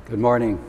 Good morning.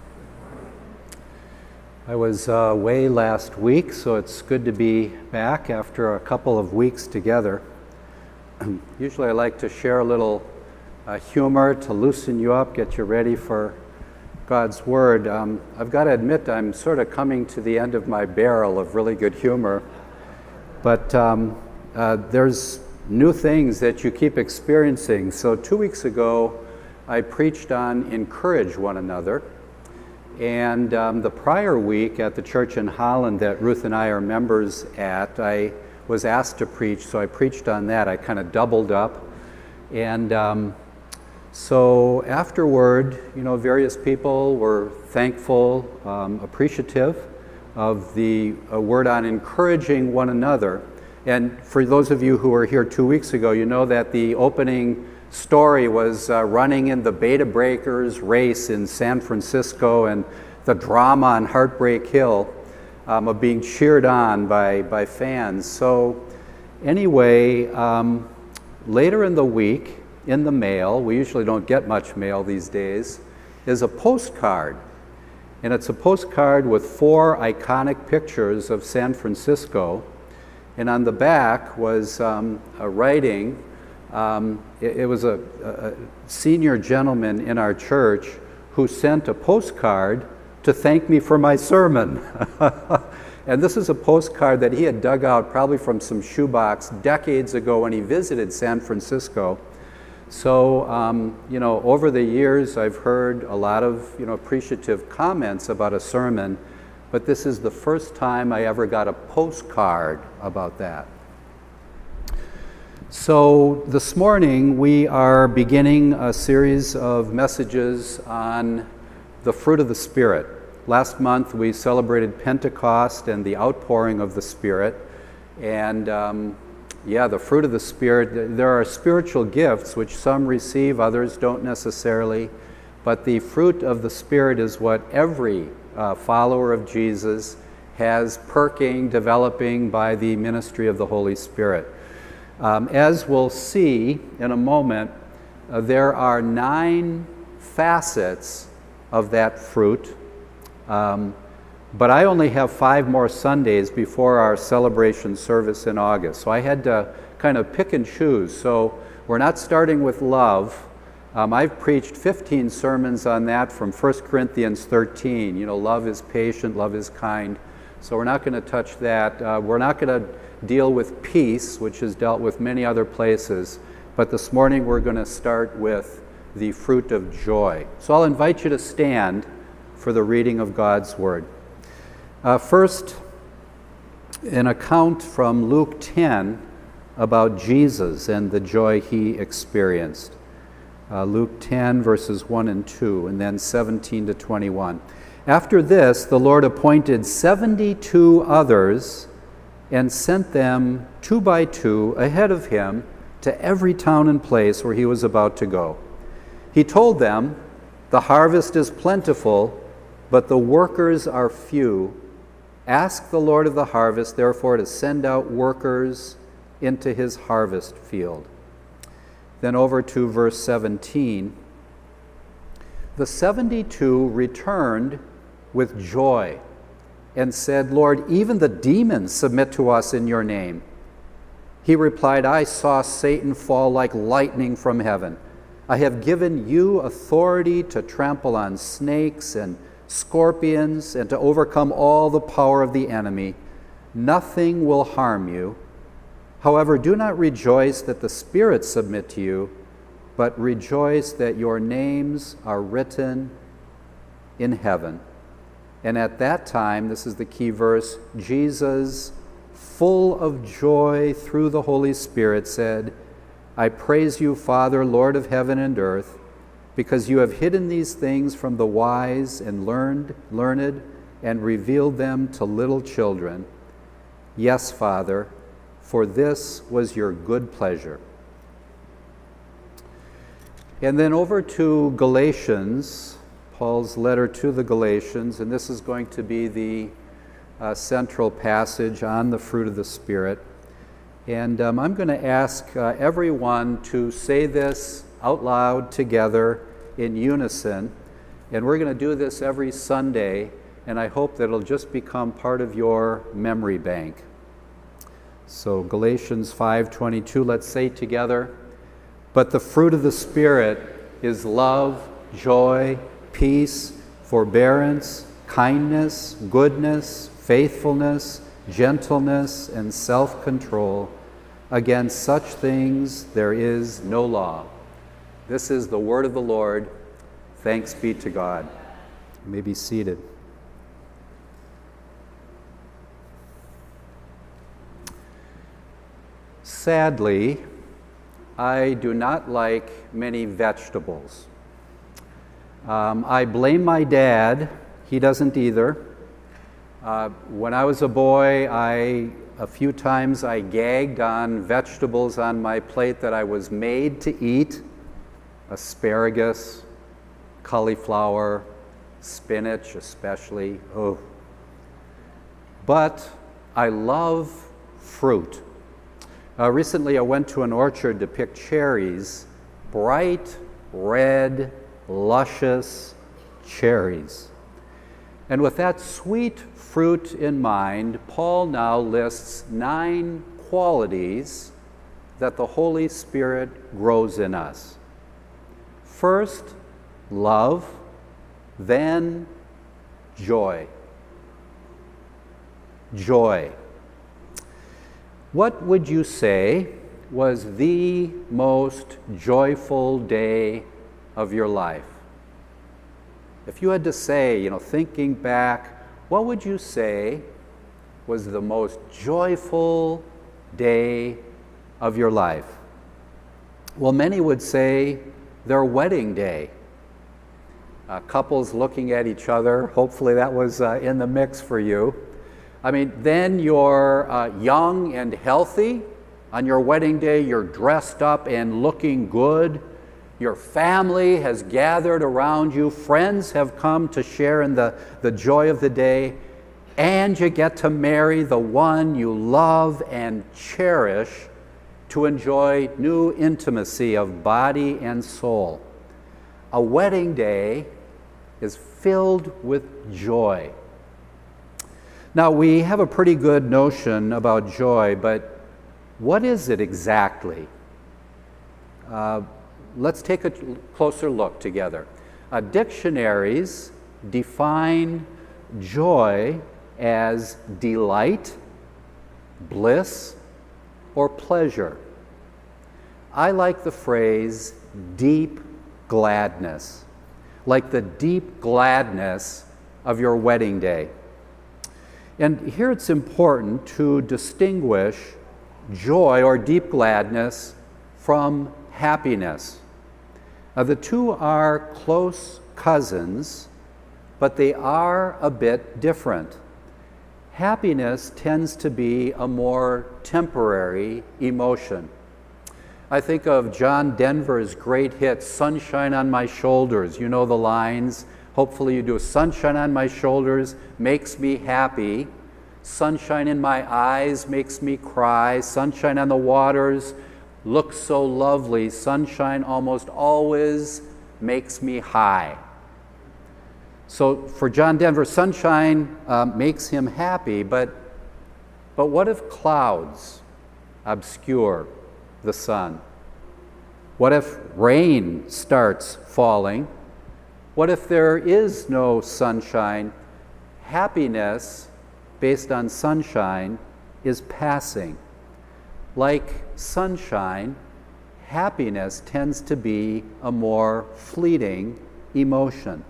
I was away last week, so it's good to be back after a couple of weeks together. Usually I like to share a little humor to loosen you up, get you ready for God's Word. I've got to admit I'm sort of coming to the end of my barrel of really good humor, but there's new things that you keep experiencing. So 2 weeks ago, I preached on encourage one another, and the prior week at the church in Holland that Ruth and I are members at, I was asked to preach, so I preached on that. I kind of doubled up, and so afterward, various people were thankful, appreciative of the word on encouraging one another. And for those of you who were here 2 weeks ago, you know that the opening story was running in the Beta Breakers race in San Francisco and the drama on Heartbreak Hill of being cheered on by fans. So anyway, later in the week, in the mail, we usually don't get much mail these days, is a postcard. And it's a postcard with 4 iconic pictures of San Francisco. And on the back was a writing. It was a senior gentleman in our church who sent a postcard to thank me for my sermon. And this is a postcard that he had dug out probably from some shoebox decades ago when he visited San Francisco. So, over the years I've heard a lot of, appreciative comments about a sermon, but this is the first time I ever got a postcard about that. So this morning we are beginning a series of messages on the fruit of the Spirit. Last month we celebrated Pentecost and the outpouring of the Spirit. And the fruit of the Spirit, there are spiritual gifts which some receive, others don't necessarily. But the fruit of the Spirit is what every follower of Jesus has perking, developing by the ministry of the Holy Spirit. As we'll see in a moment, there are 9 facets of that fruit, but I only have 5 more Sundays before our celebration service in August, so I had to kind of pick and choose. So we're not starting with love. I've preached 15 sermons on that from 1 Corinthians 13. Love is patient, love is kind. So we're not going to touch that. We're not going to deal with peace, which is dealt with many other places. But this morning we're going to start with the fruit of joy. So I'll invite you to stand for the reading of God's Word. First, an account from Luke 10 about Jesus and the joy he experienced. Luke 10, verses 1 and 2, and then 17 to 21. After this, the Lord appointed 72 others and sent them 2 by 2 ahead of him to every town and place where he was about to go. He told them, "The harvest is plentiful, but the workers are few. Ask the Lord of the harvest, therefore, to send out workers into his harvest field." Then over to verse 17. The 72 returned with joy and said, "Lord, even the demons submit to us in your name." He replied, "I saw Satan fall like lightning from heaven. I have given you authority to trample on snakes and scorpions and to overcome all the power of the enemy. Nothing will harm you. However, do not rejoice that the spirits submit to you, but rejoice that your names are written in heaven." And at that time, this is the key verse, Jesus, full of joy through the Holy Spirit, said, "I praise you, Father, Lord of heaven and earth, because you have hidden these things from the wise and learned and revealed them to little children. Yes, Father, for this was your good pleasure." And then over to Galatians, Paul's letter to the Galatians, and this is going to be the central passage on the fruit of the Spirit. And I'm going to ask everyone to say this out loud together in unison. And we're going to do this every Sunday, and I hope that it'll just become part of your memory bank. So Galatians 5:22, let's say together, "But the fruit of the Spirit is love, joy, peace, forbearance, kindness, goodness, faithfulness, gentleness, and self-control. Against such things there is no law." This is the word of the Lord. Thanks be to God. You may be seated. Sadly, I do not like many vegetables. I blame my dad. He doesn't either. When I was a boy, a few times I gagged on vegetables on my plate that I was made to eat. Asparagus, cauliflower, spinach especially. Oh. But I love fruit. Recently I went to an orchard to pick cherries, bright, red, luscious cherries. And with that sweet fruit in mind, Paul now lists 9 qualities that the Holy Spirit grows in us. First, love, then joy. Joy. What would you say was the most joyful day of your life? If you had to say, thinking back, what would you say was the most joyful day of your life? Well, many would say their wedding day. Couples looking at each other, hopefully that was in the mix for you. Then you're young and healthy. On your wedding day, you're dressed up and looking good. Your family has gathered around you. Friends have come to share in the joy of the day. And you get to marry the one you love and cherish to enjoy new intimacy of body and soul. A wedding day is filled with joy. Now, we have a pretty good notion about joy, but what is it exactly? Let's take a closer look together. Dictionaries define joy as delight, bliss, or pleasure. I like the phrase deep gladness, like the deep gladness of your wedding day. And here it's important to distinguish joy or deep gladness from happiness. The two are close cousins, but they are a bit different. Happiness tends to be a more temporary emotion. I think of John Denver's great hit, "Sunshine on My Shoulders." You know the lines. Hopefully you do. "Sunshine on my shoulders makes me happy. Sunshine in my eyes makes me cry. Sunshine on the waters looks so lovely. Sunshine almost always makes me high." So for John Denver, sunshine makes him happy, but what if clouds obscure the sun? What if rain starts falling? What if there is no sunshine? Happiness based on sunshine is passing. Like sunshine, happiness tends to be a more fleeting emotion.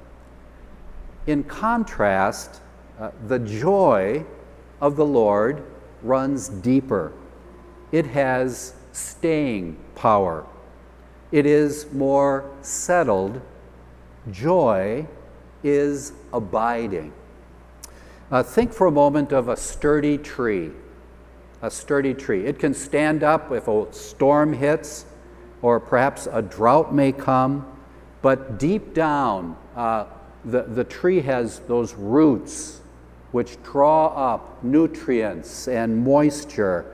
In contrast, the joy of the Lord runs deeper. It has staying power. It is more settled. Joy is abiding. Think for a moment of a sturdy tree. A sturdy tree. It can stand up if a storm hits, or perhaps a drought may come, but deep down, the tree has those roots which draw up nutrients and moisture.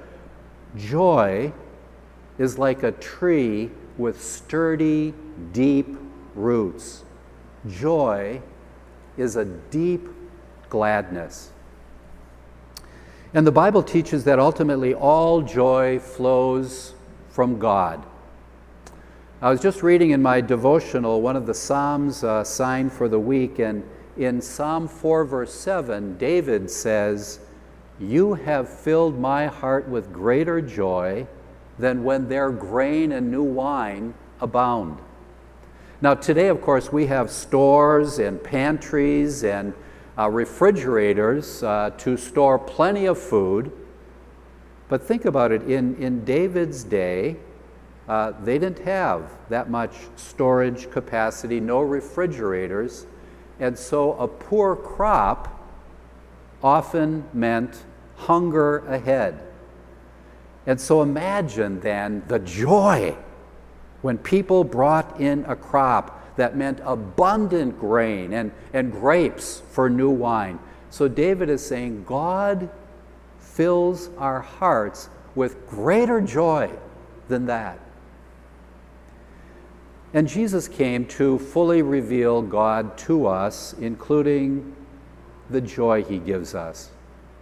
Joy is like a tree with sturdy, deep roots. Joy is a deep gladness. And the Bible teaches that ultimately all joy flows from God. I was just reading in my devotional one of the Psalms assigned for the week, and in Psalm 4, verse 7, David says, "You have filled my heart with greater joy than when their grain and new wine abound." Now today, of course, we have stores and pantries and refrigerators to store plenty of food. But think about it, in David's day, they didn't have that much storage capacity, no refrigerators, and so a poor crop often meant hunger ahead. And so imagine then the joy when people brought in a crop that meant abundant grain and grapes for new wine. So David is saying, God fills our hearts with greater joy than that. And Jesus came to fully reveal God to us, including the joy he gives us.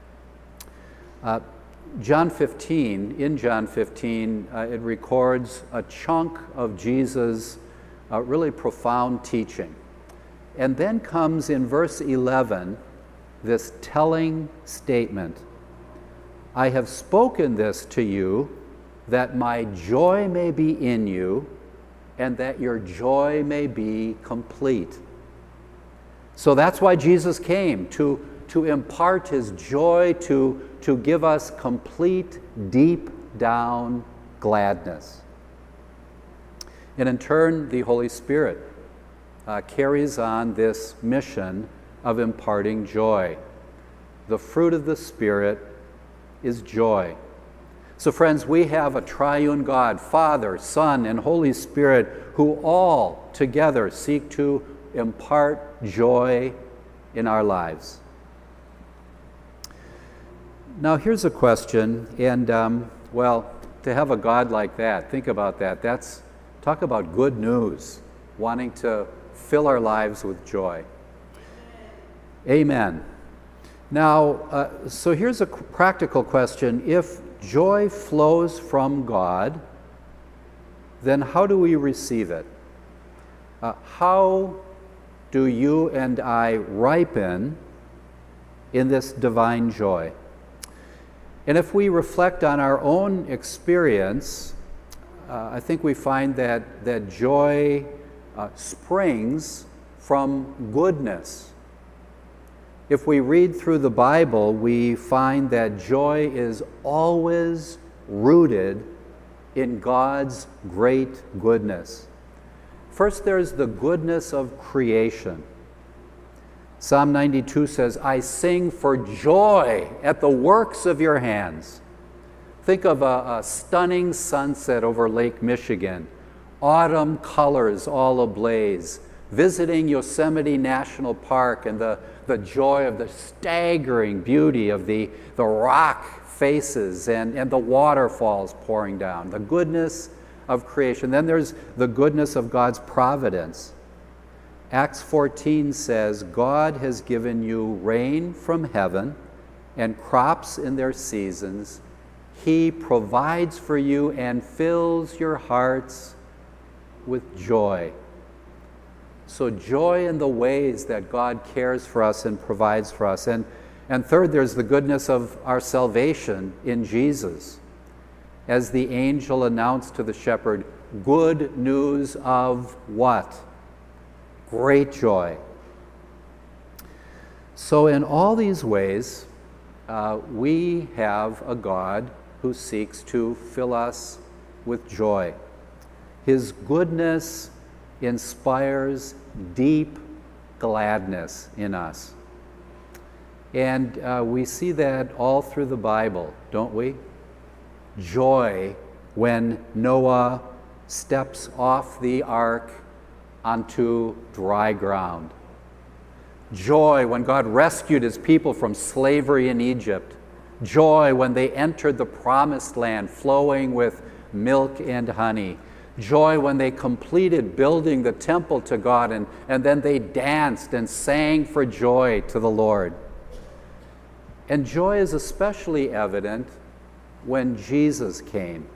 John 15, in John 15, it records a chunk of Jesus' really profound teaching. And then comes in verse 11 this telling statement, "I have spoken this to you that my joy may be in you and that your joy may be complete." So that's why Jesus came, to impart his joy, to give us complete, deep down gladness. And in turn, the Holy Spirit carries on this mission of imparting joy. The fruit of the Spirit is joy. So friends, we have a triune God, Father, Son, and Holy Spirit, who all together seek to impart joy in our lives. Now here's a question, and well, to have a God like that, think about that. Talk about good news, wanting to fill our lives with joy. Amen. Now, so here's a practical question. If joy flows from God, then how do we receive it? How do you and I ripen in this divine joy? And if we reflect on our own experience, I think we find that joy springs from goodness. If we read through the Bible, we find that joy is always rooted in God's great goodness. First, there's the goodness of creation. Psalm 92 says, "I sing for joy at the works of your hands." Think of a stunning sunset over Lake Michigan, autumn colors all ablaze, visiting Yosemite National Park and the joy of the staggering beauty of the rock faces and the waterfalls pouring down, the goodness of creation. Then there's the goodness of God's providence. Acts 14 says, "God has given you rain from heaven and crops in their seasons. He provides for you and fills your hearts with joy." So joy in the ways that God cares for us and provides for us. And third, there's the goodness of our salvation in Jesus. As the angel announced to the shepherd, good news of what? Great joy. So in all these ways, we have a God who seeks to fill us with joy. His goodness inspires deep gladness in us. And we see that all through the Bible, don't we? Joy when Noah steps off the ark onto dry ground. Joy when God rescued his people from slavery in Egypt. Joy when they entered the promised land flowing with milk and honey. Joy when they completed building the temple to God and then they danced and sang for joy to the Lord. And joy is especially evident when Jesus came.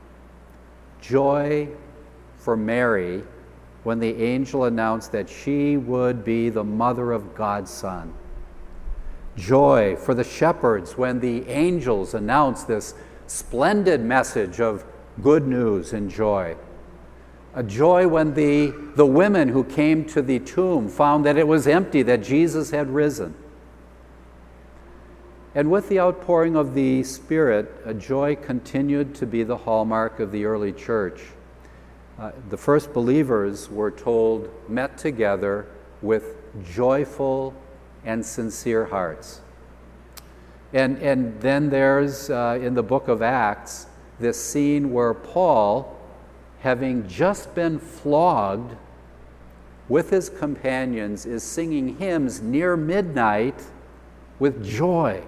Joy for Mary when the angel announced that she would be the mother of God's Son. Joy for the shepherds when the angels announced this splendid message of good news and joy. A joy when the women who came to the tomb found that it was empty, that Jesus had risen. And with the outpouring of the Spirit, a joy continued to be the hallmark of the early church. The first believers, we're told, met together with joyful and sincere hearts. And then there's, in the book of Acts, this scene where Paul, having just been flogged with his companions, is singing hymns near midnight with joy.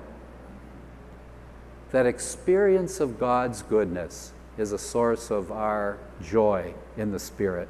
That experience of God's goodness is a source of our joy in the Spirit.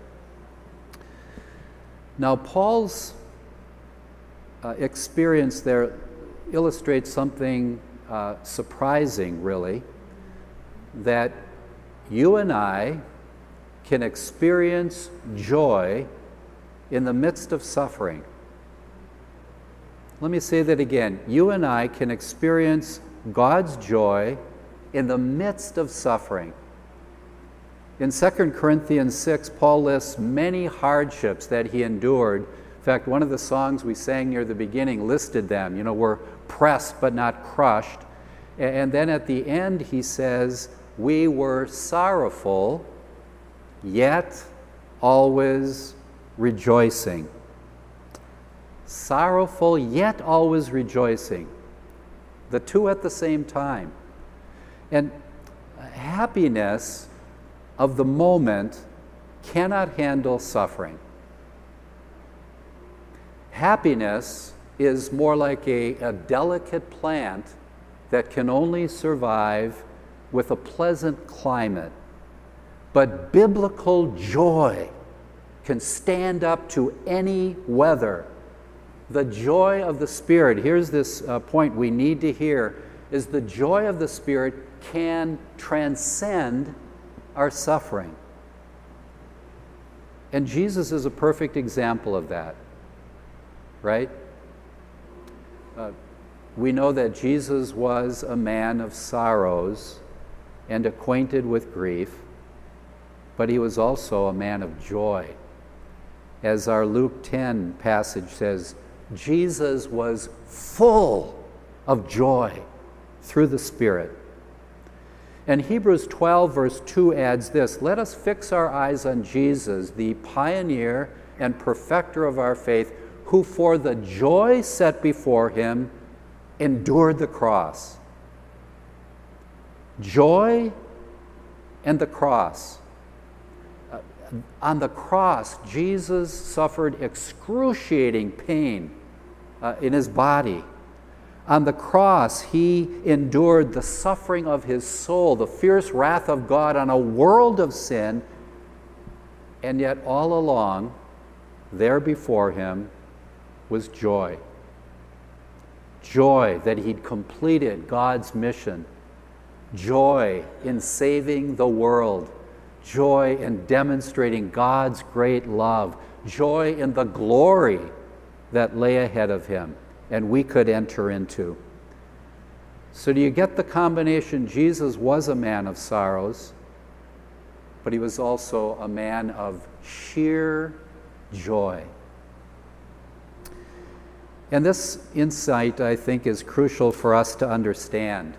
Now, Paul's experience there illustrates something surprising, really, that you and I can experience joy in the midst of suffering. Let me say that again. You and I can experience God's joy in the midst of suffering. In 2 Corinthians 6, Paul lists many hardships that he endured. In fact, one of the songs we sang near the beginning listed them. We're pressed but not crushed. And then at the end he says, we were sorrowful, yet always rejoicing. Sorrowful, yet always rejoicing. The two at the same time. And happiness of the moment cannot handle suffering. Happiness is more like a delicate plant that can only survive with a pleasant climate. But biblical joy can stand up to any weather. The joy of the Spirit, here's this point we need to hear, is the joy of the Spirit can transcend our suffering. And Jesus is a perfect example of that, right? We know that Jesus was a man of sorrows and acquainted with grief, but he was also a man of joy. As our Luke 10 passage says, Jesus was full of joy through the Spirit. And Hebrews 12 verse 2 adds this, let us fix our eyes on Jesus, the pioneer and perfecter of our faith, who for the joy set before him endured the cross. Joy and the cross. On the cross, Jesus suffered excruciating pain in his body. On the cross, he endured the suffering of his soul, the fierce wrath of God on a world of sin, and yet all along, there before him was joy. Joy that he'd completed God's mission. Joy in saving the world. Joy in demonstrating God's great love. Joy in the glory that lay ahead of him and we could enter into. So do you get the combination? Jesus was a man of sorrows, but he was also a man of sheer joy. And this insight, I think, is crucial for us to understand.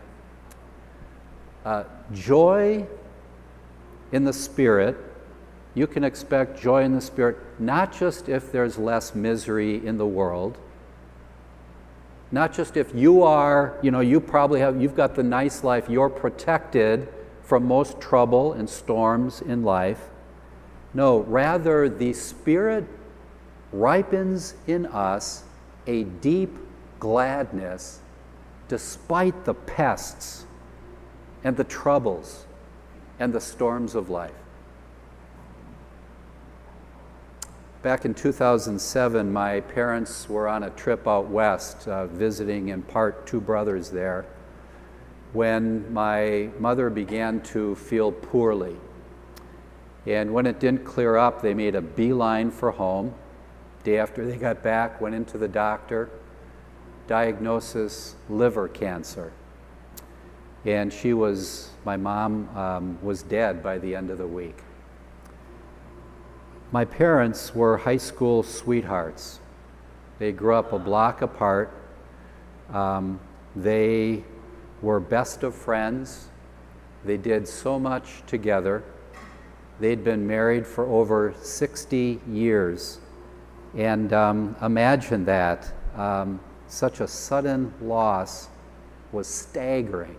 Joy in the Spirit, you can expect joy in the Spirit not just if there's less misery in the world, not just if you are, you've got the nice life, you're protected from most trouble and storms in life. No, rather the Spirit ripens in us a deep gladness despite the pests and the troubles and the storms of life. Back in 2007, my parents were on a trip out west, visiting in part two brothers there, when my mother began to feel poorly. And when it didn't clear up, they made a beeline for home. Day after they got back, went into the doctor, diagnosis, liver cancer. And my mom was dead by the end of the week. My parents were high school sweethearts. They grew up a block apart. They were best of friends. They did so much together. They'd been married for over 60 years. And imagine that. Such a sudden loss was staggering.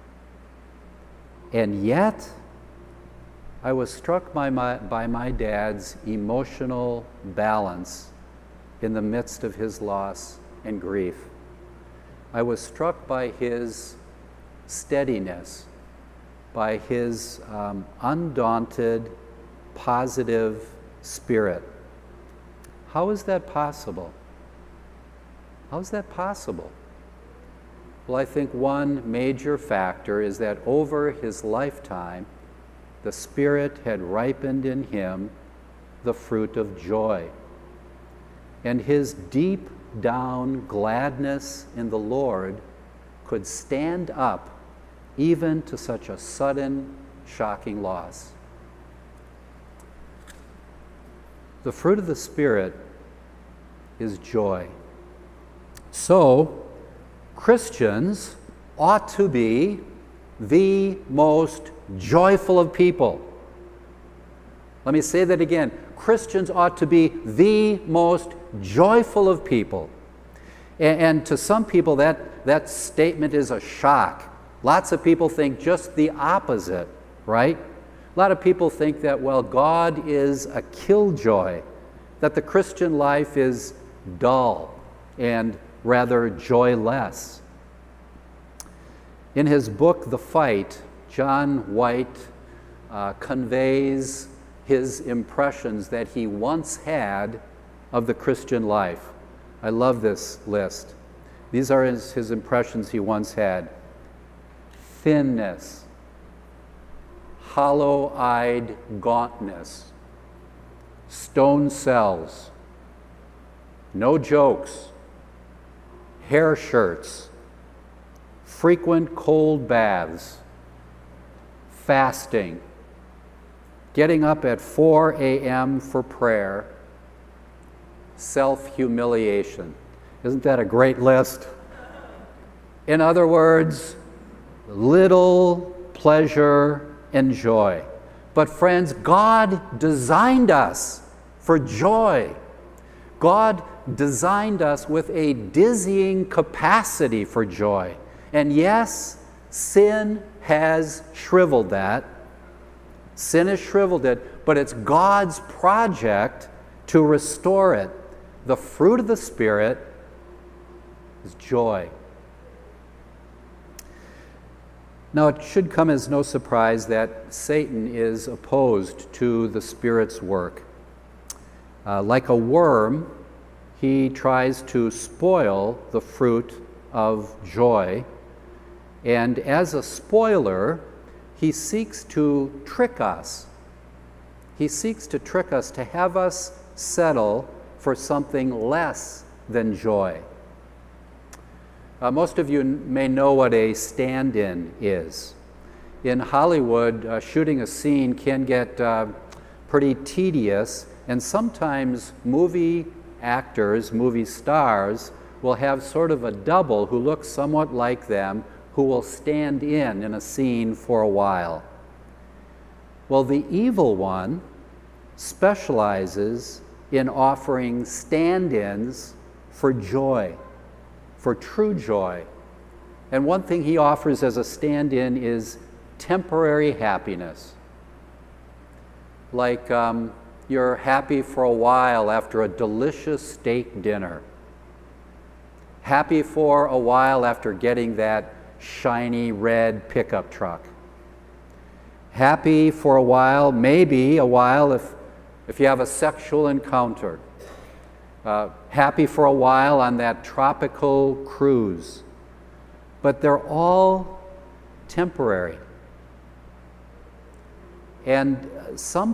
And yet, I was struck by my dad's emotional balance in the midst of his loss and grief. I was struck by his steadiness, by his undaunted, positive spirit. How is that possible? How is that possible? Well, I think one major factor is that over his lifetime, the Spirit had ripened in him the fruit of joy. And his deep down gladness in the Lord could stand up even to such a sudden, shocking loss. The fruit of the Spirit is joy. So, Christians ought to be the most joyful of people. Let me say that again. Christians ought to be the most joyful of people. And to some people, that statement is a shock. Lots of people think just the opposite, right? A lot of people think that, well, God is a killjoy, that the Christian life is dull and rather joyless. In his book, The Fight, John White conveys his impressions that he once had of the Christian life. I love this list. These are his impressions he once had. Thinness, hollow-eyed gauntness, stone cells, no jokes, hair shirts, frequent cold baths, fasting, getting up at 4 a.m. for prayer, self-humiliation. Isn't that a great list? In other words, little pleasure and joy. But friends, God designed us for joy. God designed us with a dizzying capacity for joy. And yes, sin has shriveled that. Sin has shriveled it, but it's God's project to restore it. The fruit of the Spirit is joy. Now, it should come as no surprise that Satan is opposed to the Spirit's work. Like a worm, he tries to spoil the fruit of joy. And as a spoiler, he seeks to trick us. He seeks to trick us, to have us settle for something less than joy. Most of you may know what a stand-in is. In Hollywood, shooting a scene can get pretty tedious, and sometimes movie actors, movie stars, will have sort of a double who looks somewhat like them, who will stand in a scene for a while. Well, the evil one specializes in offering stand-ins for joy, for true joy. And one thing he offers as a stand-in is temporary happiness. Like you're happy for a while after a delicious steak dinner. Happy for a while after getting that shiny red pickup truck. Happy for a while, maybe a while if if you have a sexual encounter, happy for a while on that tropical cruise, but they're all temporary. And some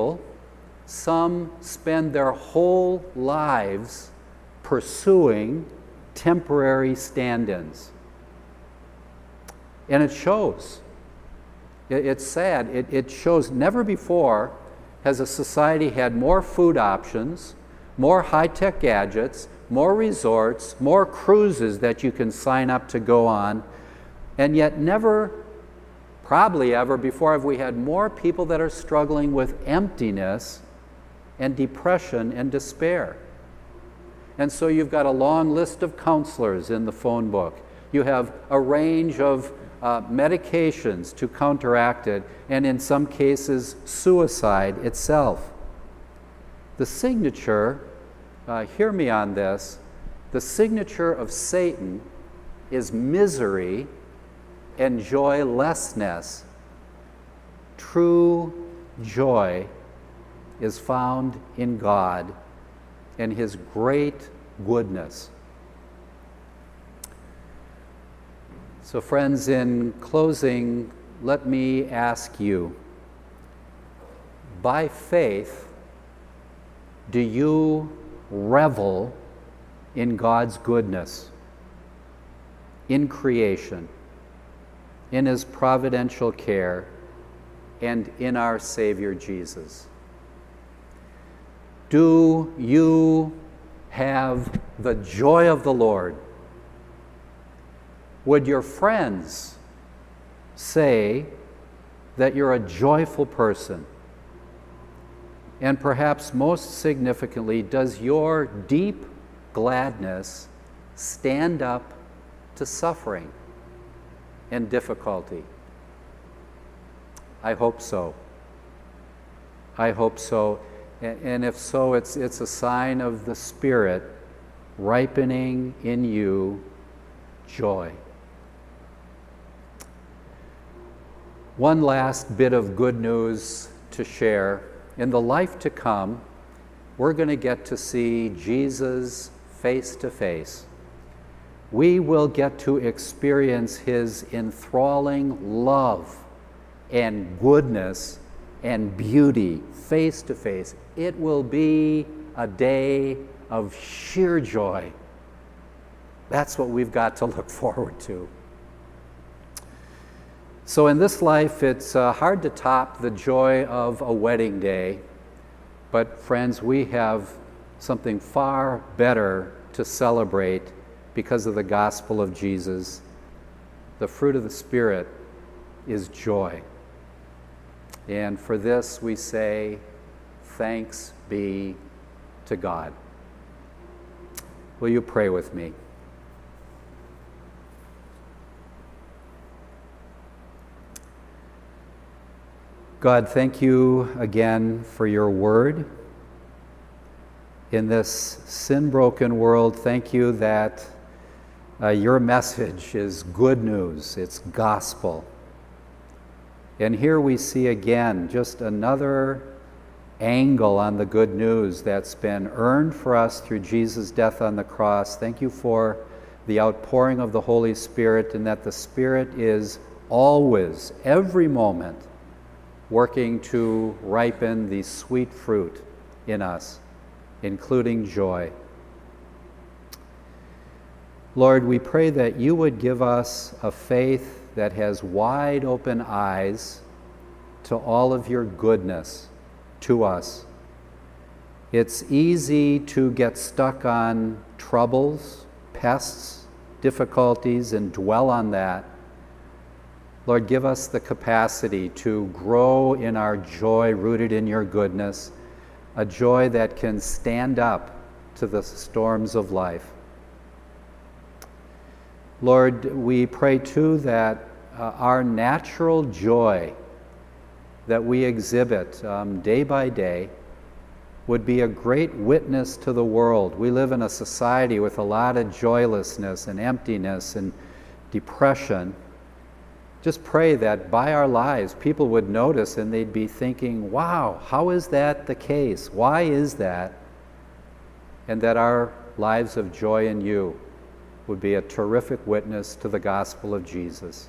spend their whole lives pursuing temporary stand-ins. And it shows. It's sad. It shows. Never before has a society had more food options, more high-tech gadgets, more resorts, more cruises that you can sign up to go on, and yet never, probably ever before, have we had more people that are struggling with emptiness and depression and despair. And so you've got a long list of counselors in the phone book. You have a range of medications to counteract it, and in some cases, suicide itself. The signature, hear me on this, the signature of Satan is misery and joylessness. True joy is found in God and His great goodness. So friends, in closing, let me ask you, by faith, do you revel in God's goodness, in creation, in His providential care, and in our Savior Jesus? Do you have the joy of the Lord? Would your friends say that you're a joyful person? And perhaps most significantly, does your deep gladness stand up to suffering and difficulty? I hope so. I hope so. And if so, it's a sign of the Spirit ripening in you joy. One last bit of good news to share. In the life to come, we're going to get to see Jesus face to face. We will get to experience His enthralling love and goodness and beauty face to face. It will be a day of sheer joy. That's what we've got to look forward to. So in this life, it's hard to top the joy of a wedding day. But friends, we have something far better to celebrate because of the gospel of Jesus. The fruit of the Spirit is joy. And for this we say, thanks be to God. Will you pray with me? God, thank you again for your word. In this sin-broken world, thank you that your message is good news, it's gospel. And here we see again just another angle on the good news that's been earned for us through Jesus' death on the cross. Thank you for the outpouring of the Holy Spirit, and that the Spirit is always, every moment, working to ripen the sweet fruit in us, including joy. Lord, we pray that you would give us a faith that has wide open eyes to all of your goodness to us. It's easy to get stuck on troubles, pests, difficulties, and dwell on that. Lord, give us the capacity to grow in our joy rooted in your goodness, a joy that can stand up to the storms of life. Lord, we pray too that our natural joy that we exhibit day by day would be a great witness to the world. We live in a society with a lot of joylessness and emptiness and depression. Just pray that by our lives, people would notice and they'd be thinking, wow, how is that the case? Why is that? And that our lives of joy in you would be a terrific witness to the gospel of Jesus.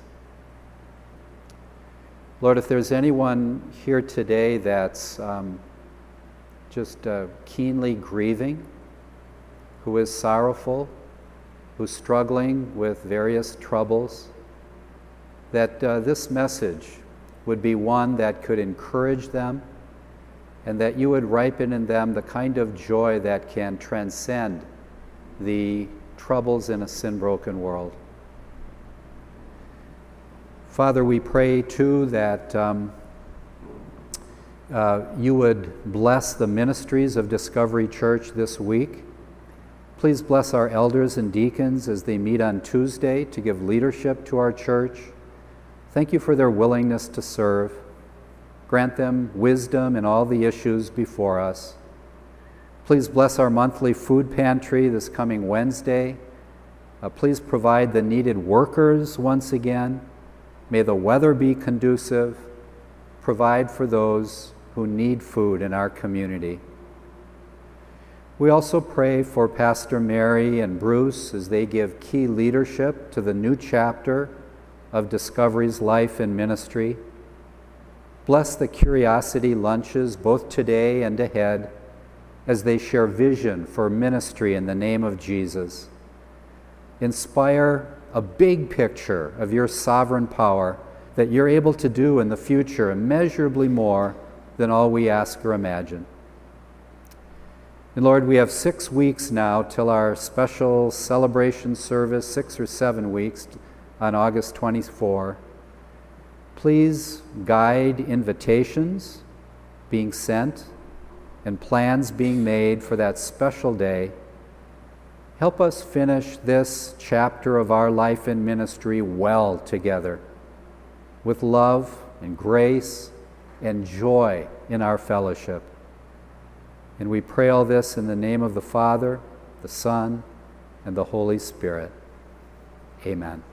Lord, if there's anyone here today that's just keenly grieving, who is sorrowful, who's struggling with various troubles, that this message would be one that could encourage them, and that you would ripen in them the kind of joy that can transcend the troubles in a sin-broken world. Father, we pray too that you would bless the ministries of Discovery Church this week. Please bless our elders and deacons as they meet on Tuesday to give leadership to our church. Thank you for their willingness to serve. Grant them wisdom in all the issues before us. Please bless our monthly food pantry this coming Wednesday. Please provide the needed workers once again. May the weather be conducive. Provide for those who need food in our community. We also pray for Pastor Mary and Bruce as they give key leadership to the new chapter of Discovery's life and ministry. Bless the Curiosity lunches both today and ahead as they share vision for ministry in the name of Jesus. Inspire a big picture of your sovereign power that you're able to do in the future immeasurably more than all we ask or imagine. And Lord, we have 6 weeks now till our special celebration service, 6 or 7 weeks on August 24. Please guide invitations being sent and plans being made for that special day. Help us finish this chapter of our life and ministry well together, with love and grace and joy in our fellowship. And we pray all this in the name of the Father, the Son, and the Holy Spirit. Amen.